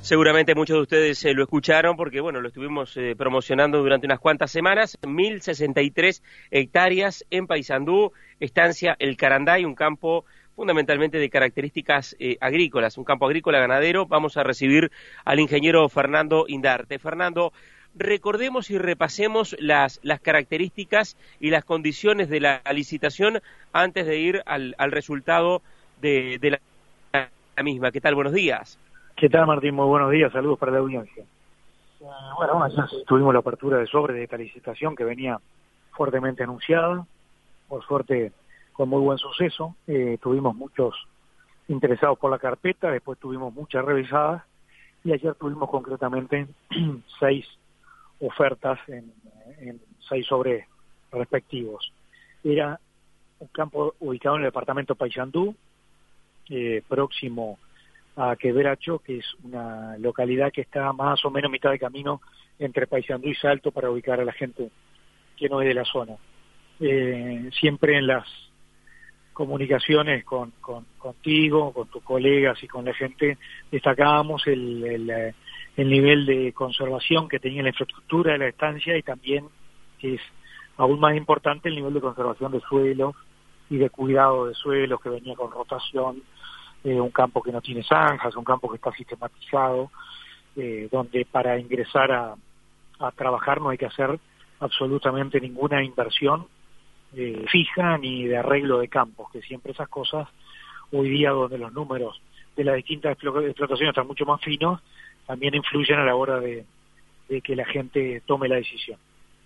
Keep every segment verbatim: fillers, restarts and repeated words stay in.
Seguramente muchos de ustedes eh, lo escucharon porque, bueno, lo estuvimos eh, promocionando durante unas cuantas semanas. mil sesenta y tres hectáreas en Paysandú, estancia El Caranday, un campo fundamentalmente de características eh, agrícolas, un campo agrícola ganadero. Vamos a recibir al ingeniero Fernando Indarte. Fernando, recordemos y repasemos las, las características y las condiciones de la licitación antes de ir al, al resultado de, de la, la misma. ¿Qué tal? Buenos días. ¿Qué tal, Martín? Muy buenos días, saludos para la audiencia. Eh, bueno, ayer tuvimos la apertura de sobre de esta licitación que venía fuertemente anunciada, por suerte con muy buen suceso. Eh, tuvimos muchos interesados por la carpeta, después tuvimos muchas revisadas y ayer tuvimos concretamente seis ofertas en, en seis sobres respectivos. Era un campo ubicado en el departamento Paysandú, eh, próximo a Quebracho, que es una localidad que está más o menos mitad de camino entre Paysandú y Salto para ubicar a la gente que no es de la zona. Eh, siempre en las comunicaciones con, con contigo, con tus colegas y con la gente, destacábamos el, el, el nivel de conservación que tenía la infraestructura de la estancia y también, que es aún más importante, el nivel de conservación de suelos y de cuidado de suelos que venía con rotación. Eh, un campo que no tiene zanjas, un campo que está sistematizado, eh, donde para ingresar a, a trabajar no hay que hacer absolutamente ninguna inversión eh, fija ni de arreglo de campos, que siempre esas cosas, hoy día donde los números de las distintas explotaciones están mucho más finos, también influyen a la hora de, de que la gente tome la decisión.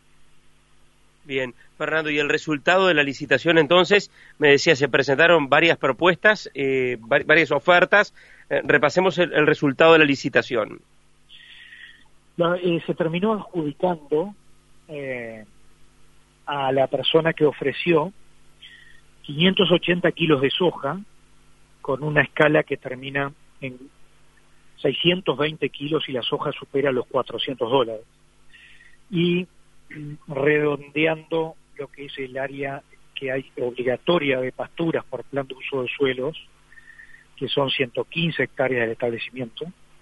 Bien, Fernando, y el resultado de la licitación entonces, me decía, se presentaron varias propuestas, eh, varias ofertas. Eh, repasemos el, el resultado de la licitación. No, eh, se terminó adjudicando eh, a la persona que ofreció quinientos ochenta kilos de soja con una escala que termina en seiscientos veinte kilos y la soja supera los cuatrocientos dólares. Y redondeando lo que es el área que hay obligatoria de pasturas por plan de uso de suelos, que son ciento quince hectáreas del establecimiento,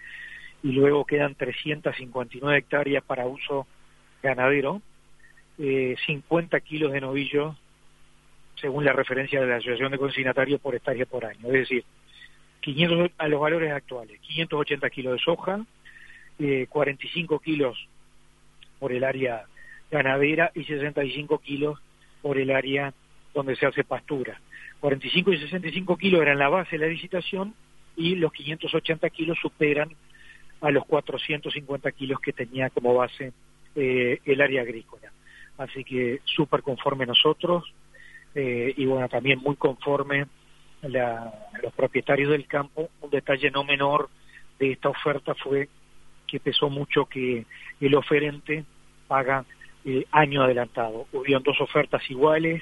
y luego quedan trescientas cincuenta y nueve hectáreas para uso ganadero, eh, cincuenta kilos de novillo, según la referencia de la Asociación de Consignatarios por hectárea por año, es decir, quinientos a los valores actuales, quinientos ochenta kilos de soja, eh, cuarenta y cinco kilos por el área ganadera y sesenta y cinco kilos por el área donde se hace pastura. cuarenta y cinco y sesenta y cinco kilos eran la base de la licitación y los quinientos ochenta kilos superan a los cuatrocientos cincuenta kilos que tenía como base eh, el área agrícola. Así que súper conforme nosotros eh, y bueno, también muy conforme la, los propietarios del campo. Un detalle no menor de esta oferta fue que pesó mucho que el oferente paga Eh, año adelantado. Hubieron dos ofertas iguales,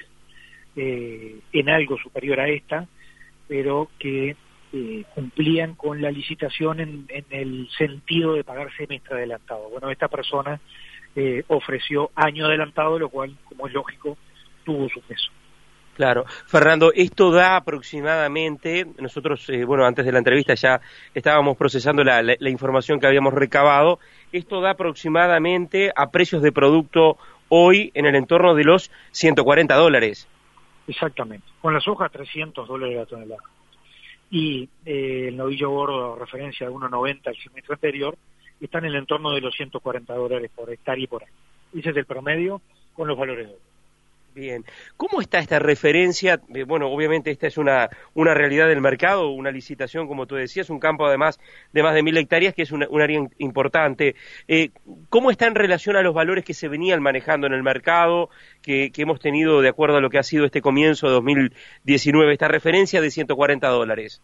eh, en algo superior a esta, pero que eh, cumplían con la licitación en, en el sentido de pagar semestre adelantado. Bueno, esta persona eh, ofreció año adelantado, lo cual, como es lógico, tuvo su peso. Claro. Fernando, esto da aproximadamente, nosotros, eh, bueno, antes de la entrevista ya estábamos procesando la, la, la información que habíamos recabado, esto da aproximadamente a precios de producto hoy en el entorno de los ciento cuarenta dólares. Exactamente, con la soja trescientos dólares la tonelada. Y eh, el novillo gordo, referencia de uno noventa el semestre anterior, está en el entorno de los ciento cuarenta dólares por hectárea y por año. Ese es el promedio con los valores de hoy. Bien, ¿cómo está esta referencia? Eh, bueno, obviamente esta es una, una realidad del mercado, una licitación, como tú decías, un campo además de más de mil hectáreas, que es una, un área importante. Eh, ¿Cómo está en relación a los valores que se venían manejando en el mercado, que, que hemos tenido de acuerdo a lo que ha sido este comienzo de dos mil diecinueve, esta referencia de ciento cuarenta dólares?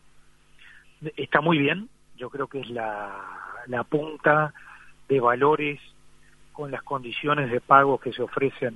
Está muy bien, yo creo que es la, la punta de valores con las condiciones de pago que se ofrecen.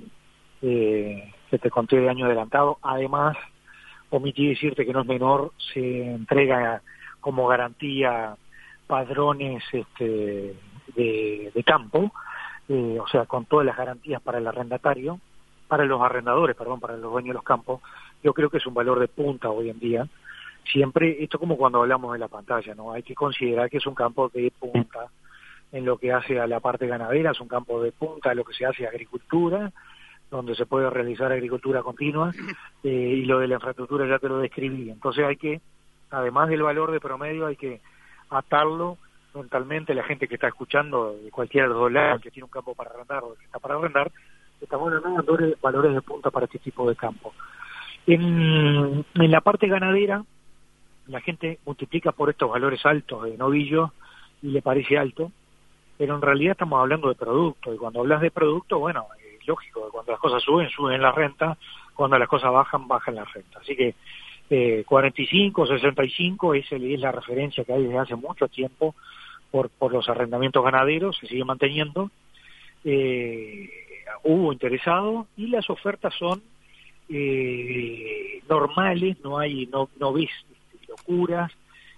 Eh, que te conté de año adelantado. Además, omití decirte que no es menor, se entrega como garantía padrones este, de, de campo, eh, o sea, con todas las garantías para el arrendatario, para los arrendadores, perdón, para los dueños de los campos. Yo creo que es un valor de punta hoy en día, siempre, esto como cuando hablamos de la pantalla, ¿no? Hay que considerar que es un campo de punta en lo que hace a la parte ganadera, es un campo de punta en lo que se hace a agricultura, donde se puede realizar agricultura continua, eh, y lo de la infraestructura ya te lo describí. Entonces hay que, además del valor de promedio, hay que atarlo mentalmente. La gente que está escuchando, de cualquiera de los dos lados, que tiene un campo para arrendar o que está para arrendar, estamos hablando de valores, valores de punta para este tipo de campo. En, en la parte ganadera, la gente multiplica por estos valores altos de novillos y le parece alto, pero en realidad estamos hablando de producto, y cuando hablas de producto, bueno, es lógico, cuando las cosas suben, suben la renta, cuando las cosas bajan, bajan la renta. Así que eh, cuarenta y cinco, sesenta y cinco es, el, es la referencia que hay desde hace mucho tiempo por, por los arrendamientos ganaderos, se sigue manteniendo. Eh, hubo interesados y las ofertas son eh, normales, no hay, no, no ves locuras,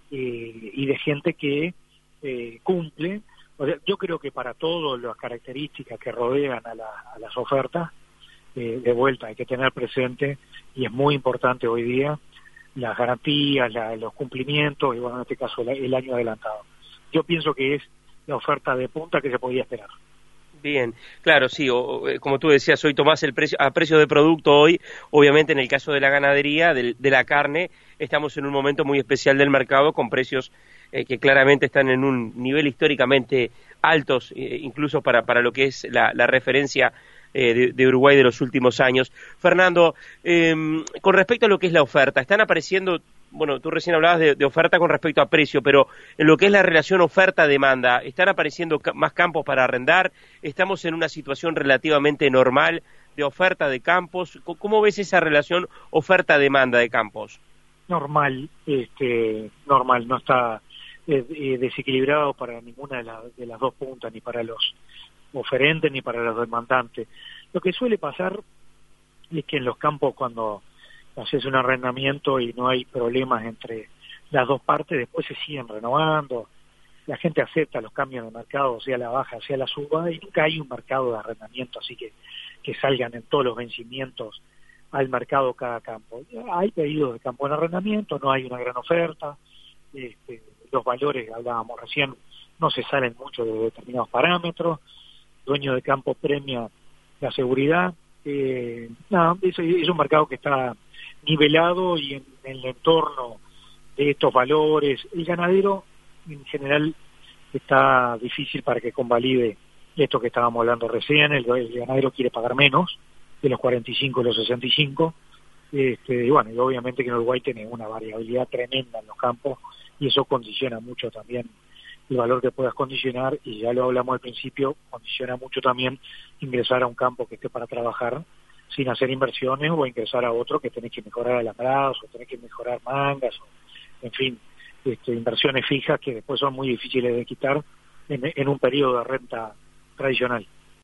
eh, y de gente que eh, cumple. O sea, yo creo que para todas las características que rodean a, la, a las ofertas, eh, de vuelta hay que tener presente, y es muy importante hoy día, las garantías, la, los cumplimientos, y bueno, en este caso el, el año adelantado. Yo pienso que es la oferta de punta que se podía esperar. Bien, claro, sí, o, como tú decías, hoy tomás el precio, a precio de producto hoy, obviamente en el caso de la ganadería, de, de la carne, estamos en un momento muy especial del mercado con precios eh, que claramente están en un nivel históricamente altos, eh, incluso para, para lo que es la, la referencia eh, de, de Uruguay de los últimos años. Fernando, eh, con respecto a lo que es la oferta, están apareciendo, bueno, tú recién hablabas de, de oferta con respecto a precio, pero en lo que es la relación oferta-demanda, ¿están apareciendo ca- más campos para arrendar? ¿Estamos en una situación relativamente normal de oferta de campos? C- ¿Cómo ves esa relación oferta-demanda de campos? Normal, este, normal, no está eh, eh, desequilibrado para ninguna de, la, de las dos puntas, ni para los oferentes ni para los demandantes. Lo que suele pasar es que en los campos, cuando haces un arrendamiento y no hay problemas entre las dos partes, después se siguen renovando, la gente acepta los cambios de mercado, sea la baja, sea la suba, y nunca hay un mercado de arrendamiento, así que que salgan en todos los vencimientos al mercado cada campo. Hay pedidos de campo en arrendamiento, no hay una gran oferta, este, los valores, hablábamos recién, no se salen mucho de determinados parámetros, dueño de campo premia la seguridad, eh, no, es, es un mercado que está nivelado y en, en el entorno de estos valores. El ganadero en general está difícil para que convalide esto que estábamos hablando recién. El, el ganadero quiere pagar menos de los cuarenta y cinco y los sesenta y cinco, este, y bueno, y obviamente que en Uruguay tiene una variabilidad tremenda en los campos, y eso condiciona mucho también el valor que puedas condicionar, y ya lo hablamos al principio, condiciona mucho también ingresar a un campo que esté para trabajar sin hacer inversiones, o ingresar a otro que tenés que mejorar alambrados, o tenés que mejorar mangas, o, en fin, este, inversiones fijas que después son muy difíciles de quitar en, en un periodo de renta tradicional.